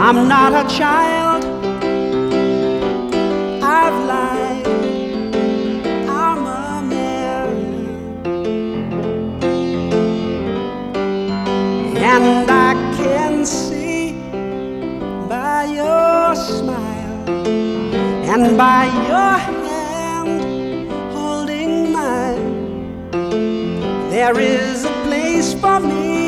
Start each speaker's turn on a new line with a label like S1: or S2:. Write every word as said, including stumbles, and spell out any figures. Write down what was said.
S1: I'm not a child, I've lied, I'm a man, and I can see by your smile and by your hand holding mine, there is a place for me